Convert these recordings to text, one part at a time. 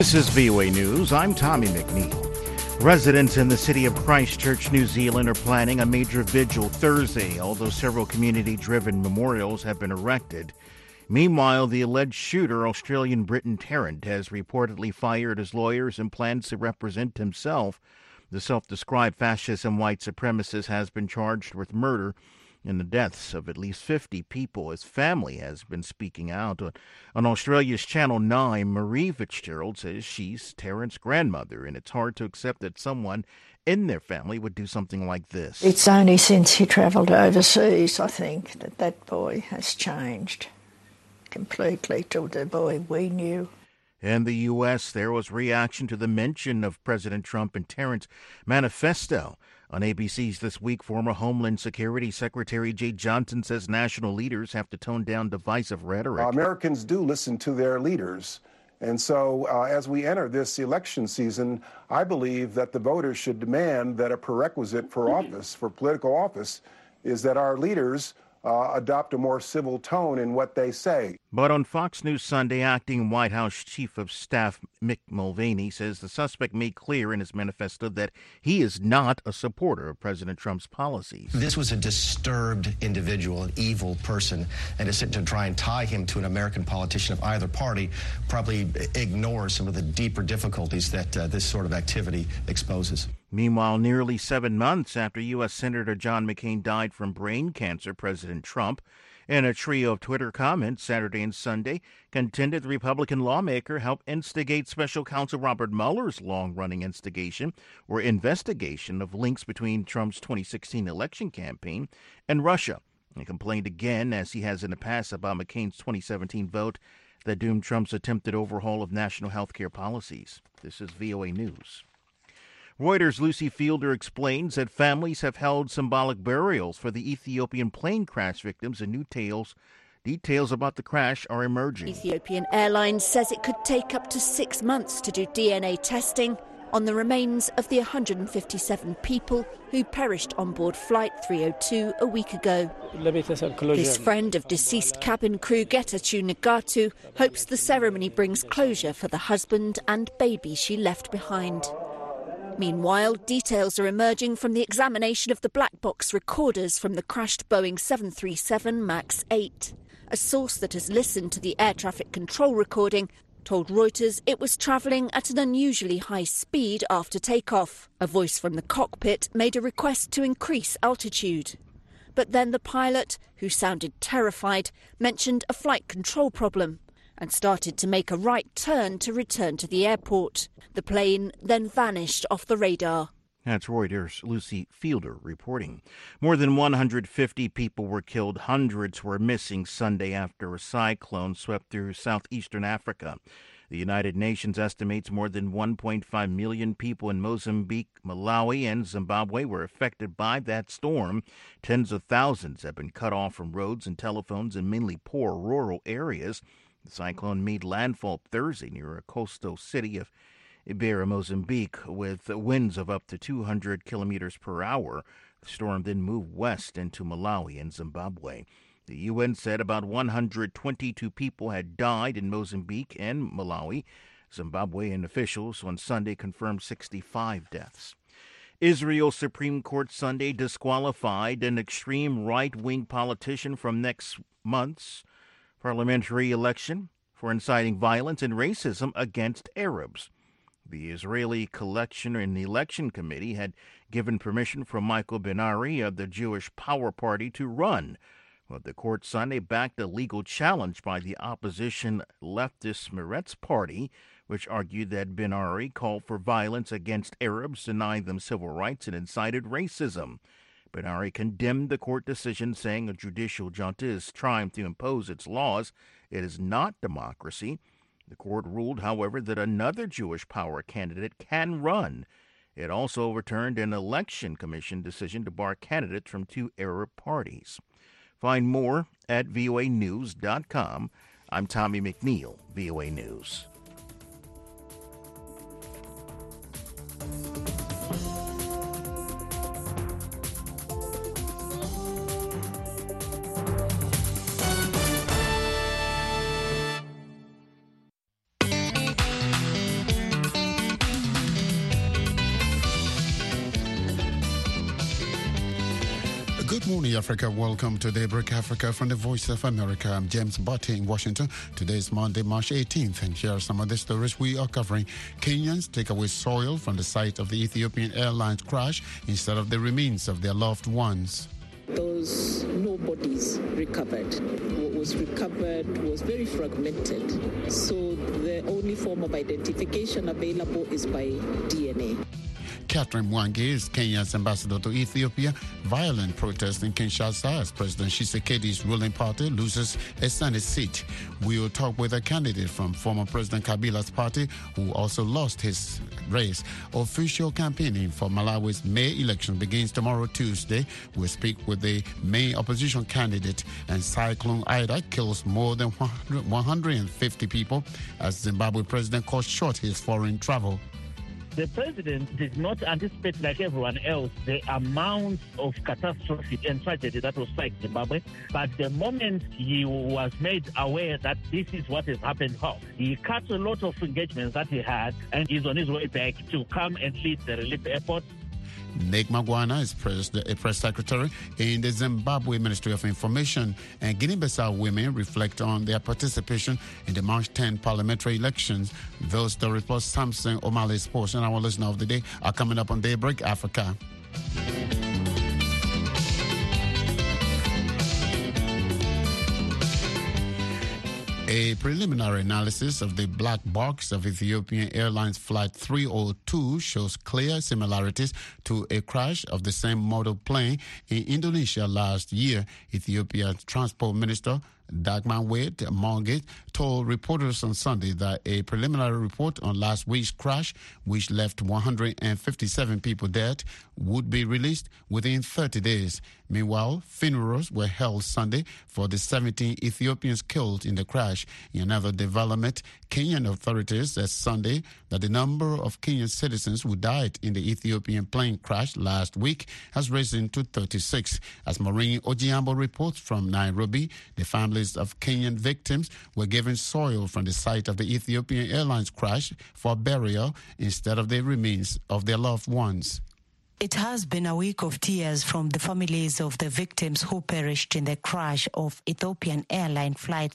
This is VOA News. I'm Tommy McNeil. Residents in the city of Christchurch, New Zealand are planning a major vigil Thursday, although several community-driven memorials have been erected. Meanwhile, the alleged shooter, Australian Britton Tarrant, has reportedly fired his lawyers and plans to represent himself. The self-described fascist and white supremacist has been charged with murder in the deaths of at least 50 people. His family has been speaking out. On Australia's Channel 9, Marie Fitzgerald says she's Tarrant's grandmother, and it's hard to accept that someone in their family would do something like this. It's only since he travelled overseas, I think, that boy has changed completely to the boy we knew. In the U.S., there was reaction to the mention of President Trump and Tarrant's manifesto. On ABC's This Week, former Homeland Security Secretary Jay Johnson says national leaders have to tone down divisive rhetoric. Americans do listen to their leaders. And so as we enter this election season, I believe that the voters should demand that a prerequisite for office, for political office, is that our leaders adopt a more civil tone in what they say. But on Fox News Sunday, acting White House Chief of Staff Mick Mulvaney says the suspect made clear in his manifesto that he is not a supporter of President Trump's policies. This was a disturbed individual, an evil person, and to try and tie him to an American politician of either party probably ignores some of the deeper difficulties that this sort of activity exposes. Meanwhile, nearly 7 months after U.S. Senator John McCain died from brain cancer, President Trump, in a trio of Twitter comments Saturday and Sunday, contended the Republican lawmaker helped instigate Special Counsel Robert Mueller's long-running investigation of links between Trump's 2016 election campaign and Russia, and complained again, as he has in the past, about McCain's 2017 vote that doomed Trump's attempted overhaul of national health care policies. This is VOA News. Reuters' Lucy Fielder explains that families have held symbolic burials for the Ethiopian plane crash victims, and new details about the crash are emerging. Ethiopian Airlines says it could take up to 6 months to do DNA testing on the remains of the 157 people who perished on board Flight 302 a week ago. This friend of deceased cabin crew Getachew Nagatu hopes the ceremony brings closure for the husband and baby she left behind. Meanwhile, details are emerging from the examination of the black box recorders from the crashed Boeing 737 MAX 8. A source that has listened to the air traffic control recording told Reuters it was travelling at an unusually high speed after takeoff. A voice from the cockpit made a request to increase altitude. But then the pilot, who sounded terrified, mentioned a flight control problem and started to make a right turn to return to the airport. The plane then vanished off the radar. That's Reuters' Lucy Fielder reporting. More than 150 people were killed. Hundreds were missing Sunday after a cyclone swept through southeastern Africa. The United Nations estimates more than 1.5 million people in Mozambique, Malawi, and Zimbabwe were affected by that storm. Tens of thousands have been cut off from roads and telephones in mainly poor rural areas. The cyclone made landfall Thursday near a coastal city of Beira, Mozambique, with winds of up to 200 kilometers per hour. The storm then moved west into Malawi and Zimbabwe. The UN said about 122 people had died in Mozambique and Malawi. Zimbabwean officials on Sunday confirmed 65 deaths. Israel's Supreme Court Sunday disqualified an extreme right-wing politician from next month's parliamentary election for inciting violence and racism against Arabs. The Israeli Election Committee had given permission for Michael Ben-Ari of the Jewish Power Party to run, but the court Sunday backed a legal challenge by the opposition leftist Meretz Party, which argued that Ben-Ari called for violence against Arabs, denying them civil rights, and incited racism. Ben-Ari condemned the court decision, saying a judicial junta is trying to impose its laws. It is not democracy. The court ruled, however, that another Jewish power candidate can run. It also overturned an election commission decision to bar candidates from 2 Arab parties. Find more at voanews.com. I'm Tommy McNeil, VOA News. Morning, Africa. Welcome to Daybreak Africa from the Voice of America. I'm James Butte in Washington. Today is Monday, March 18th, and here are some of the stories we are covering. Kenyans take away soil from the site of the Ethiopian Airlines crash instead of the remains of their loved ones. Those no bodies recovered. What was recovered was very fragmented. So the only form of identification available is by DNA. Catherine Mwangi is Kenya's ambassador to Ethiopia. Violent protests in Kinshasa as President Tshisekedi's ruling party loses a Senate seat. We will talk with a candidate from former President Kabila's party who also lost his race. Official campaigning for Malawi's May election begins tomorrow, Tuesday. We'll speak with the main opposition candidate. And Cyclone Ida kills more than 150 people as Zimbabwe president cuts short his foreign travel. The president did not anticipate, like everyone else, the amount of catastrophe and tragedy that was struck Zimbabwe. But the moment he was made aware that this is what has happened, he cut a lot of engagements that he had and is on his way back to come and lead the relief effort. Nick Magwana is a press secretary in the Zimbabwe Ministry of Information, and Guinea-Bissau women reflect on their participation in the March 10 parliamentary elections. Those stories plus Samson O'Malley Sports and our listener of the day are coming up on Daybreak Africa. A preliminary analysis of the black box of Ethiopian Airlines Flight 302 shows clear similarities to a crash of the same model plane in Indonesia last year. Ethiopia's Transport Minister Dagmawit Moget told reporters on Sunday that a preliminary report on last week's crash, which left 157 people dead, would be released within 30 days. Meanwhile, funerals were held Sunday for the 17 Ethiopians killed in the crash. In another development, Kenyan authorities said Sunday that the number of Kenyan citizens who died in the Ethiopian plane crash last week has risen to 36. As Maureen Ojiambo reports from Nairobi, the families of Kenyan victims were given soil from the site of the Ethiopian Airlines crash for burial instead of the remains of their loved ones. It has been a week of tears from the families of the victims who perished in the crash of Ethiopian Airline Flight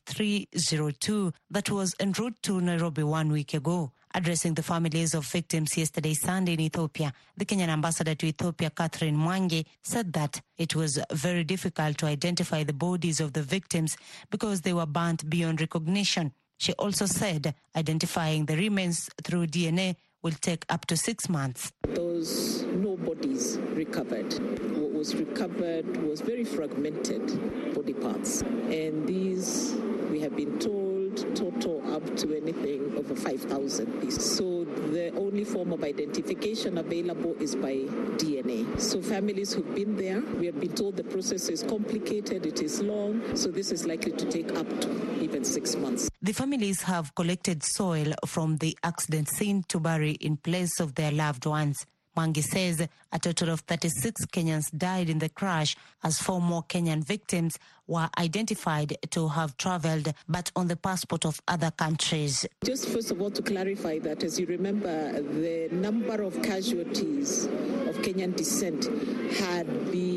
302 that was en route to Nairobi 1 week ago. Addressing the families of victims yesterday Sunday in Ethiopia, the Kenyan ambassador to Ethiopia, Catherine Mwangi, said that it was very difficult to identify the bodies of the victims because they were burnt beyond recognition. She also said identifying the remains through DNA will take up to 6 months. Those no bodies recovered. What was recovered was very fragmented body parts. And these, we have been told, total up to anything over 5,000 pieces. So the only form of identification available is by DNA. So families who've been there, we have been told the process is complicated, it is long, so this is likely to take up to even 6 months. The families have collected soil from the accident scene to bury in place of their loved ones. Mwangi says a total of 36 Kenyans died in the crash as 4 more Kenyan victims were identified to have traveled but on the passport of other countries. Just first of all to clarify that, as you remember, the number of casualties of Kenyan descent had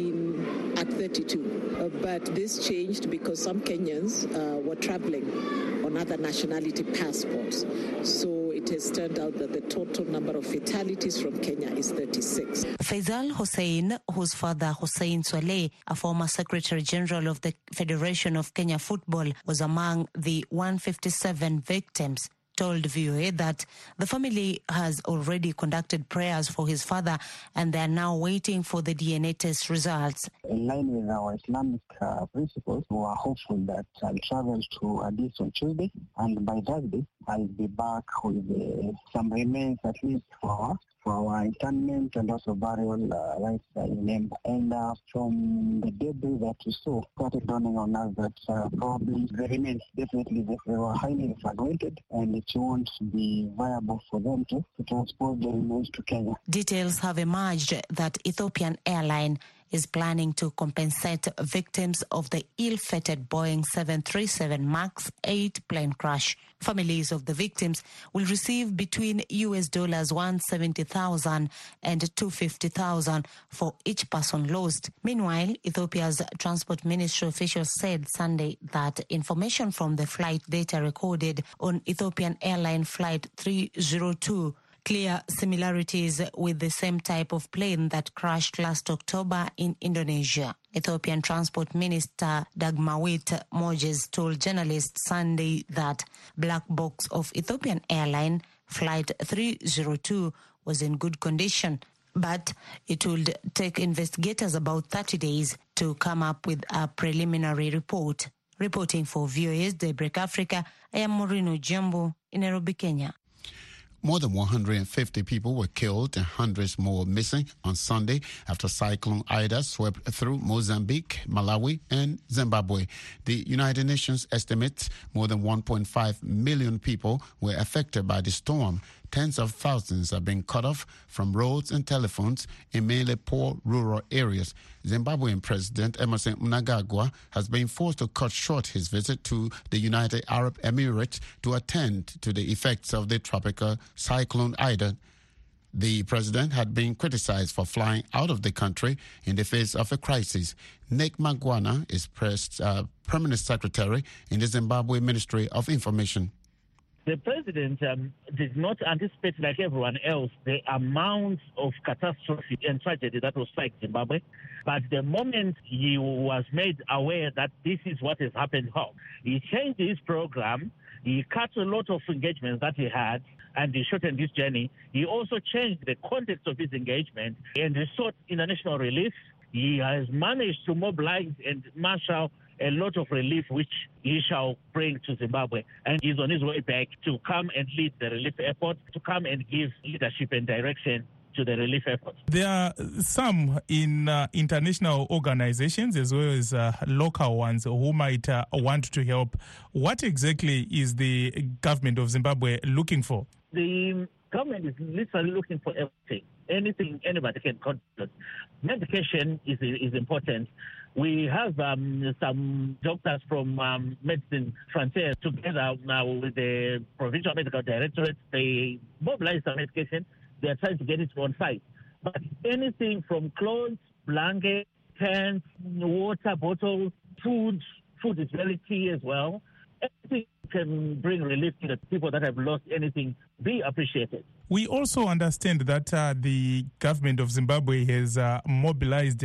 been at 32. But this changed because some Kenyans were traveling on other nationality passports. So it has turned out that the total number of fatalities from Kenya is 36. Faisal Hussein, whose father Hussein Swaleh, a former Secretary General of the Federation of Kenya Football, was among the 157 victims, told VOA that the family has already conducted prayers for his father and they are now waiting for the DNA test results. In line with our Islamic principles, we are hopeful that I'll travel to Addis on Tuesday, and by Thursday I'll be back with some remains at least for our internment and also burial rites in Nemba. And from the debris that we saw, started dawning on us that probably the remains, definitely they were highly fragmented and it won't be viable for them to transport the remains to Kenya. Details have emerged that Ethiopian Airline is planning to compensate victims of the ill-fated Boeing 737 MAX 8 plane crash. Families of the victims will receive between US $170,000 and $250,000 for each person lost. Meanwhile, Ethiopia's transport ministry officials said Sunday that information from the flight data recorded on Ethiopian airline flight 302 clear similarities with the same type of plane that crashed last October in Indonesia. Ethiopian Transport Minister Dagmawit Mojes told journalists Sunday that black box of Ethiopian airline flight 302 was in good condition, but it would take investigators about 30 days to come up with a preliminary report. Reporting for VOA's Daybreak Africa, I am Morino Jumbo in Nairobi, Kenya. More than 150 people were killed and hundreds more missing on Sunday after Cyclone Ida swept through Mozambique, Malawi, and Zimbabwe. The United Nations estimates more than 1.5 million people were affected by the storm. Tens of thousands have been cut off from roads and telephones in mainly poor rural areas. Zimbabwean President Emmerson Mnangagwa has been forced to cut short his visit to the United Arab Emirates to attend to the effects of the tropical cyclone Ida. The president had been criticized for flying out of the country in the face of a crisis. Nick Mangwana is permanent secretary in the Zimbabwe Ministry of Information. The president did not anticipate, like everyone else, the amount of catastrophe and tragedy that was strike Zimbabwe. But the moment he was made aware that this is what has happened, he changed his program. He cut a lot of engagements that he had, and he shortened his journey. He also changed the context of his engagement and he sought international relief. He has managed to mobilize and marshal a lot of relief, which he shall bring to Zimbabwe. And he's on his way back to come and lead the relief effort, to come and give leadership and direction to the relief effort. There are some in international organizations as well as local ones who might want to help. What exactly is the government of Zimbabwe looking for? The government is literally looking for everything. Anything anybody can contribute. Medication is important. We have some doctors from Medicine Frontier together now with the Provincial Medical Directorate. They mobilize some medication. They are trying to get it on site. But anything from clothes, blankets, pants, water bottles, food is very key as well. Anything can bring relief to the people that have lost anything, be appreciated. We also understand that the government of Zimbabwe has mobilized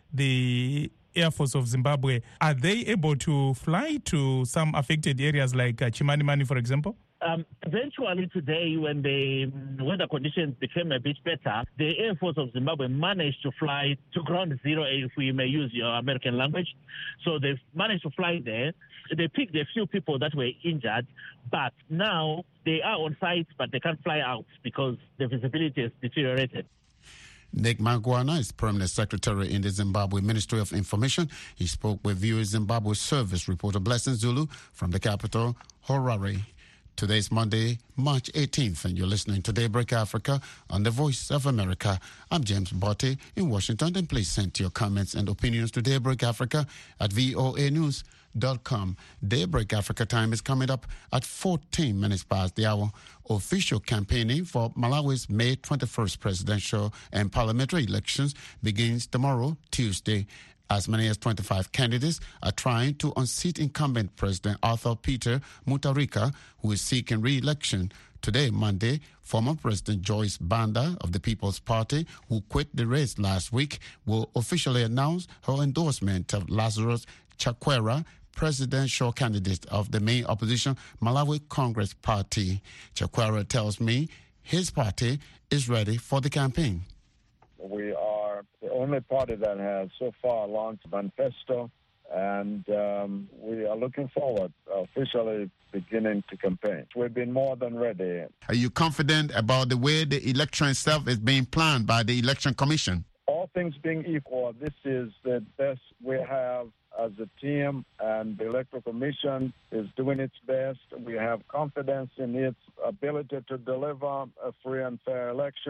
the Air Force of Zimbabwe. Are they able to fly to some affected areas like Chimanimani, for example? Eventually today, when the weather conditions became a bit better, the Air Force of Zimbabwe managed to fly to ground zero, if we may use your American language. So they've managed to fly there. They picked a few people that were injured, but now they are on site, but they can't fly out because the visibility has deteriorated. Nick Mangwana is permanent secretary in the Zimbabwe Ministry of Information. He spoke with VOA Zimbabwe service reporter Blessing Zulu from the capital, Harare. Today's Monday, March 18th, and you're listening to Daybreak Africa on the Voice of America. I'm James Botte in Washington, and please send your comments and opinions to Daybreak Africa at voanews.com. Daybreak Africa time is coming up at 14 minutes past the hour. Official campaigning for Malawi's May 21st presidential and parliamentary elections begins tomorrow, Tuesday. As many as 25 candidates are trying to unseat incumbent President Arthur Peter Mutharika, who is seeking re-election. Today, Monday, former President Joyce Banda of the People's Party, who quit the race last week, will officially announce her endorsement of Lazarus Chakwera, presidential candidate of the main opposition Malawi Congress Party. Chakwera tells me his party is ready for the campaign. We are the only party that has so far launched a manifesto, and we are looking forward officially beginning to campaign. We've been more than ready. Are you confident about the way the election itself is being planned by the Election Commission? All things being equal, this is the best we have as a team, and the Electoral Commission is doing its best. We have confidence in its ability to deliver a free and fair election.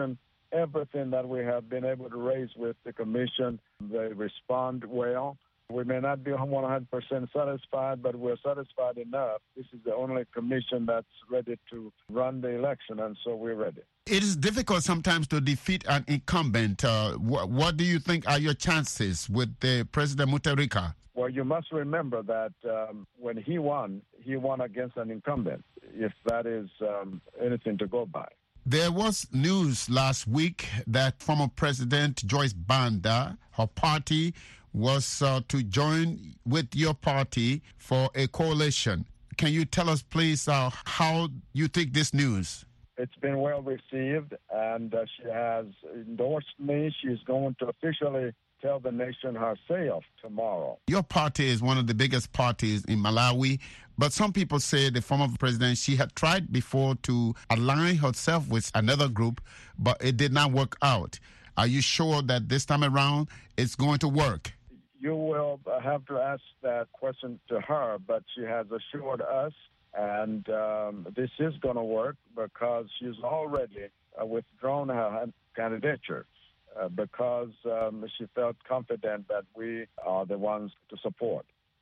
everything that we have been able to raise with the commission. They respond well. We may not be 100% satisfied, but we're satisfied enough. This is the only commission that's ready to run the election, and so we're ready. It is difficult sometimes to defeat an incumbent. What do you think are your chances with President Mutharika? Well, you must remember that when he won against an incumbent, if that is anything to go by. There was news last week that former President Joyce Banda, her party, was to join with your party for a coalition. Can you tell us, please, how you take this news? It's been well received, and she has endorsed me. She's going to officially tell the nation herself tomorrow. Your party is one of the biggest parties in Malawi, but some people say the former president, she had tried before to align herself with another group, but it did not work out. Are you sure that this time around it's going to work? You will have to ask that question to her, but she has assured us, and this is going to work because she's already withdrawn her candidature because she felt confident that we are the ones to support.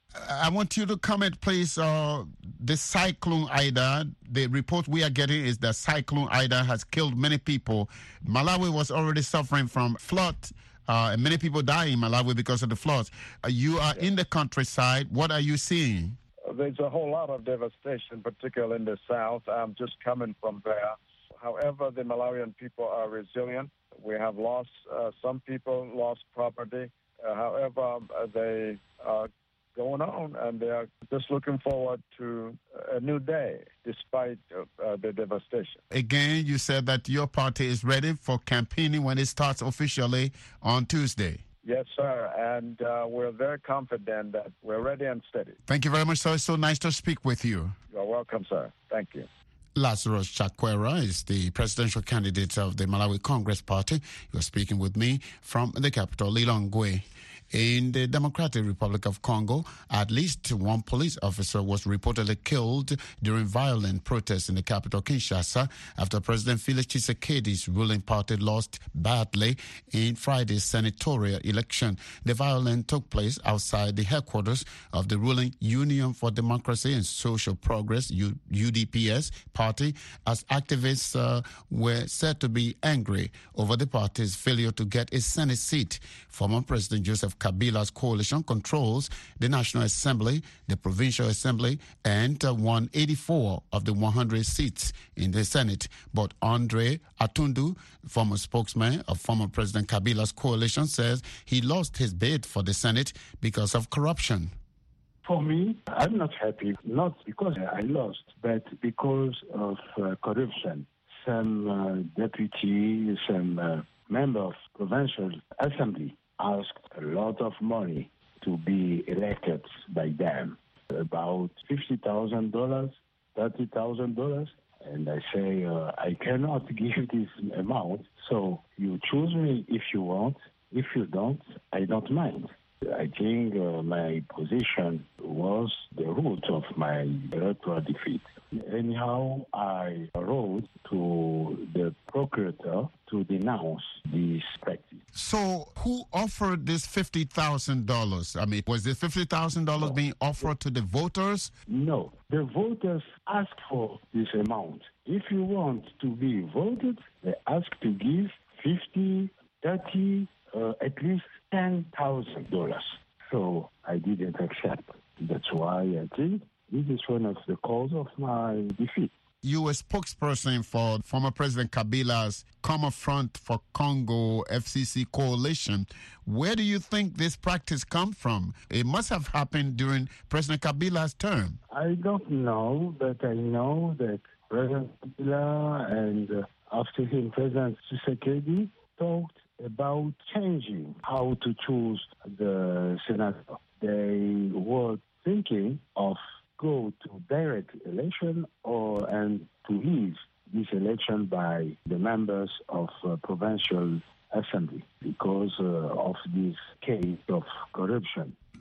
I want you to comment, please. The Cyclone Ida, the report we are getting is that Cyclone Ida has killed many people. Malawi was already suffering from flood. And many people die in Malawi because of the floods. You are in the countryside. What are you seeing? There's a whole lot of devastation, particularly in the south. I'm just coming from there. However, the Malawian people are resilient. We have lost, some people lost property. However, they are going on, and they are just looking forward to a new day despite the devastation. Again, you said that your party is ready for campaigning when it starts officially on Tuesday. Yes, sir, and we're very confident that we're ready and steady. Thank you very much, sir. It's so nice to speak with you. You're welcome, sir. Thank you. Lazarus Chakwera is the presidential candidate of the Malawi Congress Party. You're speaking with me from the capital, Lilongwe. In the Democratic Republic of Congo, at least one police officer was reportedly killed during violent protests in the capital, Kinshasa, after President Felix Tshisekedi's ruling party lost badly in Friday's senatorial election. The violence took place outside the headquarters of the ruling Union for Democracy and Social Progress, UDPS, party, as activists were said to be angry over the party's failure to get a Senate seat. Former President Joseph Kabila's coalition controls the National Assembly, the Provincial Assembly, and 184 of the 100 seats in the Senate. But Andre Atundu, former spokesman of former President Kabila's coalition, says he lost his bid for the Senate because of corruption. For me, I'm not happy, not because I lost, but because of corruption. Some deputy, some member of Provincial Assembly asked a lot of money to be elected by them, about $50,000, $30,000. And I say, I cannot give this amount, so you choose me if you want. If you don't, I don't mind. I think my position was the root of my electoral defeat. Anyhow, I wrote to the procurator to denounce this practice. So who offered this $50,000? I mean, was the $50,000 being offered to the voters? No. The voters asked for this amount. If you want to be voted, they ask to give 50, 30, at least $10,000. So I didn't accept. That's why I think this is one of the cause of my defeat. You were spokesperson for former President Kabila's Common Front for Congo FCC coalition. Where do you think this practice comes from? It must have happened during President Kabila's term. I don't know, but I know that President Kabila and after him President Tshisekedi talked about changing how to choose the senator. They were thinking of go to direct election and to leave this election by the members of Provincial Assembly because of this case of corruption.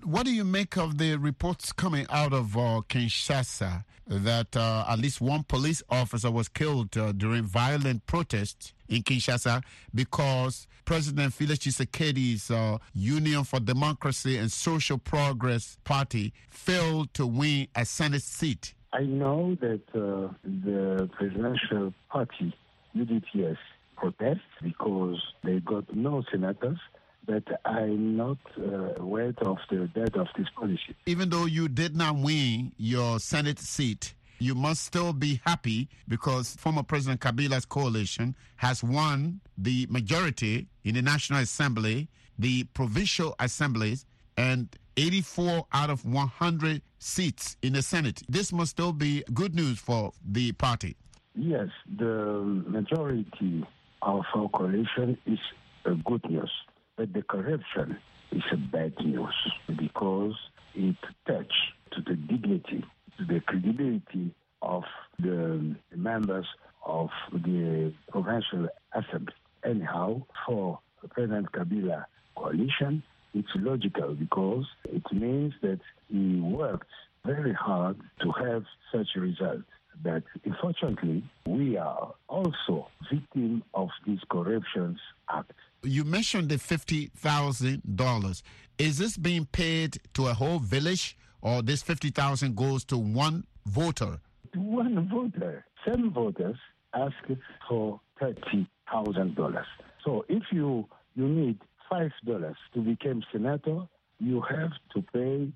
What do you make of the reports coming out of Kinshasa that at least one police officer was killed during violent protests in Kinshasa because President Felix Tshisekedi's Union for Democracy and Social Progress Party failed to win a Senate seat? I know that the presidential party, UDPS, protests because they got no senators, but I'm not aware of the death of this policy. Even though you did not win your Senate seat, you must still be happy because former President Kabila's coalition has won the majority in the National Assembly, the provincial assemblies, and 84 out of 100 seats in the Senate. This must still be good news for the party. Yes, the majority of our coalition is good news, but the corruption is a bad news because it touches to the dignity, to the credibility of the members of the provincial assembly. Anyhow, for President Kabila coalition, it's logical because it means that he worked very hard to have such a result. But unfortunately, we are also victims of this corruption act. You mentioned the $50,000. Is this being paid to a whole village, or this $50,000 goes to one voter? One voter. Some voters asked for $30,000. So if you need $5 to become senator, you have to pay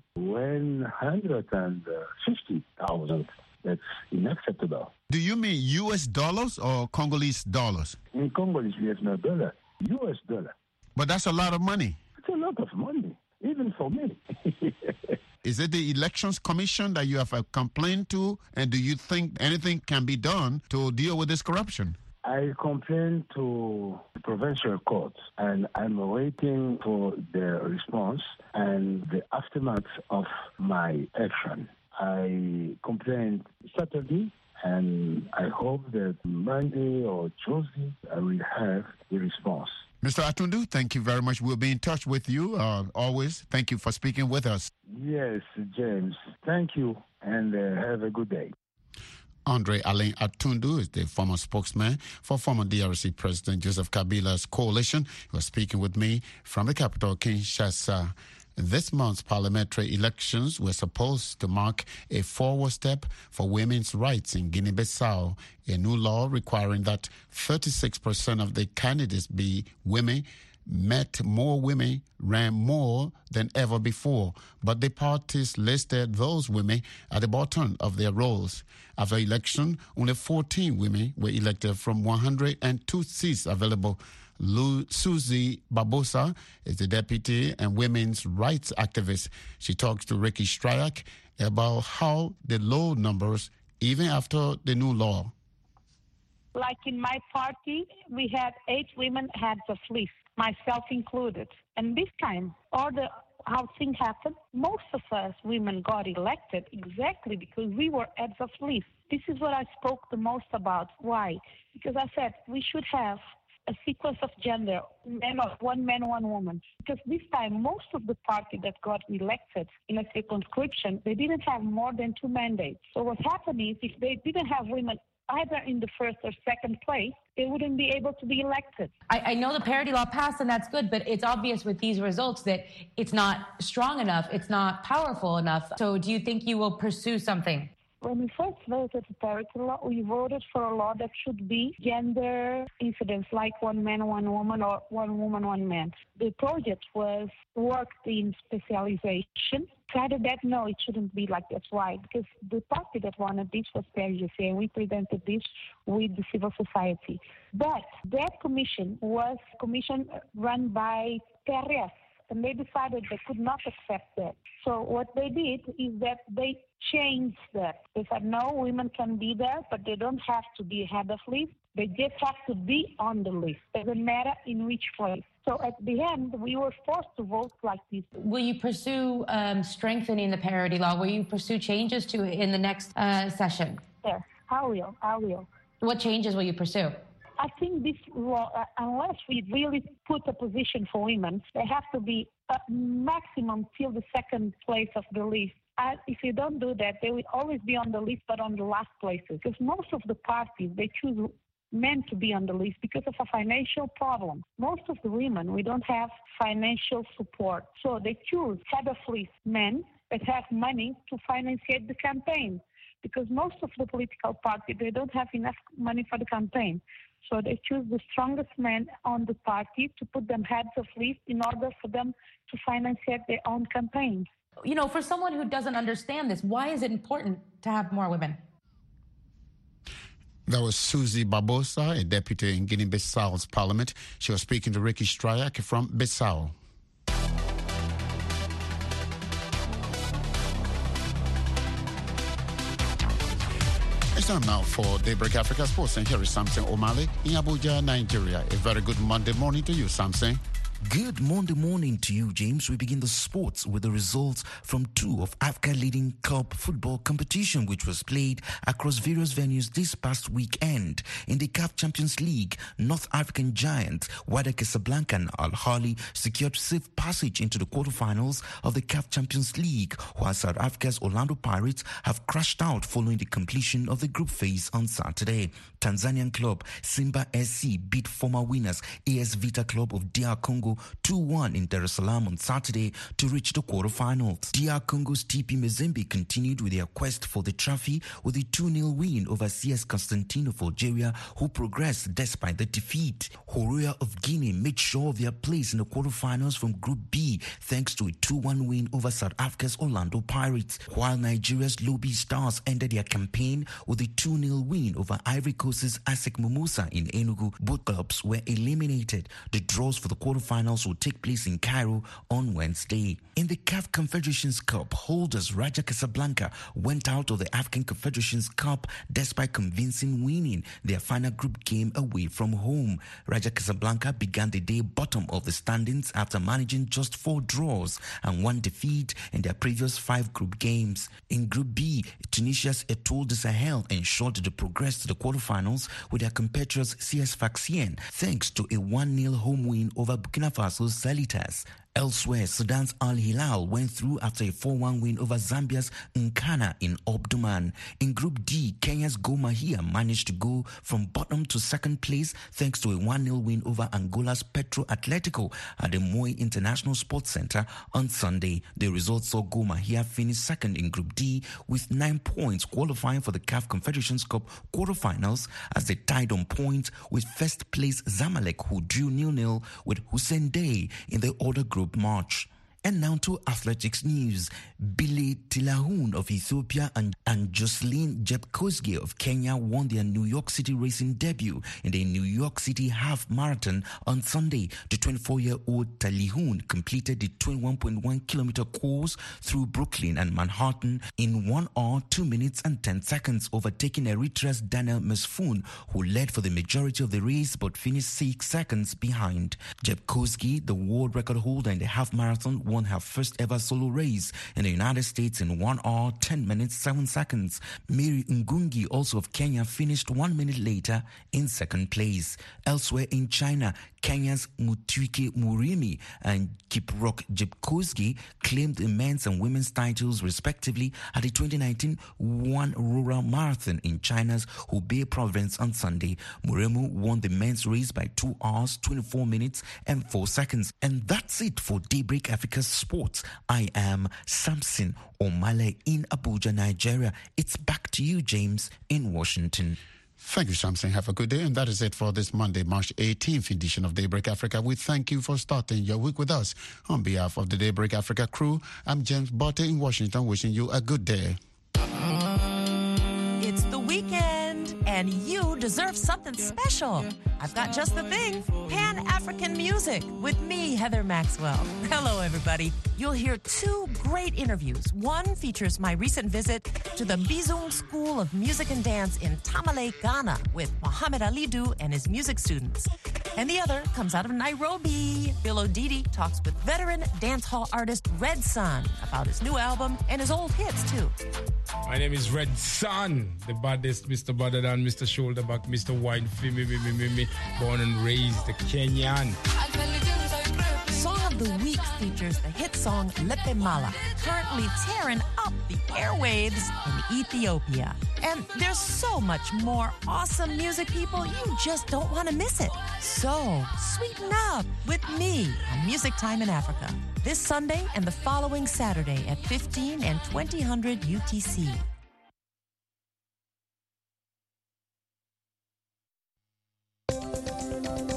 $150,000. That's unacceptable. Do you mean U.S. dollars or Congolese dollars? In Congolese, we have no dollar. U.S. dollar. But that's a lot of money. It's a lot of money, even for me. Is it the Elections Commission that you have a complaint to? And do you think anything can be done to deal with this corruption? I complained to the provincial court, and I'm waiting for the response and the aftermath of my action. I complained Saturday, and I hope that Monday or Tuesday I will have the response. Mr. Atundu, thank you very much. We'll be in touch with you always. Thank you for speaking with us. Yes, James. Thank you, and have a good day. Andre Alain Atundu is the former spokesman for former DRC President Joseph Kabila's coalition. He was speaking with me from the capital, Kinshasa. This month's parliamentary elections were supposed to mark a forward step for women's rights in Guinea-Bissau. A new law requiring that 36% of the candidates be women met more women ran more than ever before, but the parties listed those women at the bottom of their rolls. After election, only 14 women were elected from 102 seats available. Susie Barbosa is the deputy and women's rights activist. She talks to Ricky Stryak about how the low numbers, even after the new law. Like in my party, we had 8 women heads of list, myself included. And this time, how things happened, most of us women got elected exactly because we were heads of list. This is what I spoke the most about. Why? Because I said we should have a sequence of gender, one man, one woman. Because this time, most of the party that got elected in a circumscription, they didn't have more than 2 mandates. So what happened is if they didn't have women either in the first or second place, they wouldn't be able to be elected. I know the parity law passed, and that's good, but it's obvious with these results that it's not strong enough, it's not powerful enough. So do you think you will pursue something? When we first voted the parity law, we voted for a law that should be gender incidence, like one man, one woman, or one woman, one man. The project was worked in specialization. Decided that no, it shouldn't be like that. Why? Because the party that wanted this was PRGC, and we presented this with the civil society. But that commission was a commission run by PRS, and they decided they could not accept that. So what they did is that they changed that. They said, no, women can be there, but they don't have to be head of list. They just have to be on the list. It doesn't matter in which place. So at the end, we were forced to vote like this. Will you pursue strengthening the parity law? Will you pursue changes to it in the next session? Yes, I will. What changes will you pursue? I think this law, unless we really put a position for women, they have to be a maximum till the second place of the list. If you don't do that, they will always be on the list, but on the last places. Because most of the parties, they choose men to be on the list because of a financial problem. Most of the women, we don't have financial support. So they choose head of list men that have money to finance the campaign. Because most of the political parties, they don't have enough money for the campaign. So they choose the strongest men on the party to put them heads of list in order for them to finance their own campaigns. You know, for someone who doesn't understand this, why is it important to have more women? That was Susie Barbosa, a deputy in Guinea-Bissau's parliament. She was speaking to Ricky Strayak from Bissau. It's time now for Daybreak Africa Sports, and here is Samson Omale in Abuja, Nigeria. A very good Monday morning to you, Samson. Good Monday morning to you, James. We begin the sports with the results from two of Africa's leading club football competition, which was played across various venues this past weekend. In the CAF Champions League, North African giant Wydad Casablanca and Al Ahly secured safe passage into the quarterfinals of the CAF Champions League, while South Africa's Orlando Pirates have crashed out following the completion of the group phase on Saturday. Tanzanian club Simba SC beat former winners AS Vita Club of DR Congo 2-1 in Dar es Salaam on Saturday to reach the quarterfinals. DR Congo's TP Mazembe continued with their quest for the trophy with a 2-0 win over CS Constantine of Algeria, who progressed despite the defeat. Horoya of Guinea made sure of their place in the quarterfinals from Group B thanks to a 2-1 win over South Africa's Orlando Pirates, while Nigeria's Lobi Stars ended their campaign with a 2-0 win over Ivory Coast's ASEC Mimosa in Enugu. Both clubs were eliminated. The draws for the quarterfinals will take place in Cairo on Wednesday. In the CAF Confederations Cup, holders Raja Casablanca went out of the African Confederations Cup despite convincing winning their final group game away from home. Raja Casablanca began the day bottom of the standings after managing just 4 draws and 1 defeat in their previous 5 group games. In Group B, Tunisia's Etoile du Sahel ensured the progress to the quarterfinals with their compatriots CS Sfaxien thanks to a 1-0 home win over Burkina Faso's Salitas. Elsewhere, Sudan's Al Hilal went through after a 4-1 win over Zambia's Nkana in Omdurman. In Group D, Kenya's Gor Mahia managed to go from bottom to second place thanks to a 1-0 win over Angola's Petro Atletico at the Moi International Sports Center on Sunday. The result saw Gor Mahia finish second in Group D with 9 points, qualifying for the CAF Confederations Cup quarterfinals as they tied on points with first place Zamalek, who drew 0-0 with Hussein Dey in the other group match. And now to athletics news. Billy Tilahun of Ethiopia and Jocelyn Jepkosgei of Kenya won their New York City racing debut in the New York City Half Marathon on Sunday. The 24-year-old Tilahun completed the 21.1-kilometer course through Brooklyn and Manhattan in 1 hour, 2 minutes and 10 seconds, overtaking Eritrea's Daniel Mesfun, who led for the majority of the race but finished 6 seconds behind. Jepkosgei, the world record holder in the half marathon, won her first ever solo race in the United States in 1 hour, 10 minutes, 7 seconds. Mary Ngungi, also of Kenya, finished 1 minute later in second place. Elsewhere in China, Kenya's Mutwike Murimi and Kiprop Jepkosgei claimed the men's and women's titles respectively at the 2019 Wuhan Rural Marathon in China's Hubei province on Sunday. Muremu won the men's race by 2 hours, 24 minutes and 4 seconds. And that's it for Daybreak Africa Sports. I am Samson Omale in Abuja, Nigeria. It's back to you, James, in Washington. Thank you, Samson. Have a good day. And that is it for this Monday, March 18th edition of Daybreak Africa. We thank you for starting your week with us. On behalf of the Daybreak Africa crew, I'm James Botte in Washington, wishing you a good day. It's the weekend, and you deserve something special. I've got just the thing. Pan-African music with me, Heather Maxwell. Hello, everybody. You'll hear 2 great interviews. One features my recent visit to the Bizung School of Music and Dance in Tamale, Ghana, with Mohamed Ali Du and his music students. And the other comes out of Nairobi. Bill Odidi talks with veteran dancehall artist Red Sun about his new album and his old hits, too. My name is Red Sun, the baddest, Mr. Badder than Mr. Shoulderback, Mr. Wine, me, born and raised the Kenyan. Song of the Week features the hit song Lepe Mala, currently tearing up the airwaves in Ethiopia. And there's so much more awesome music, people, you just don't want to miss it. So, sweeten up with me on Music Time in Africa, this Sunday and the following Saturday at 15 and 2000 UTC.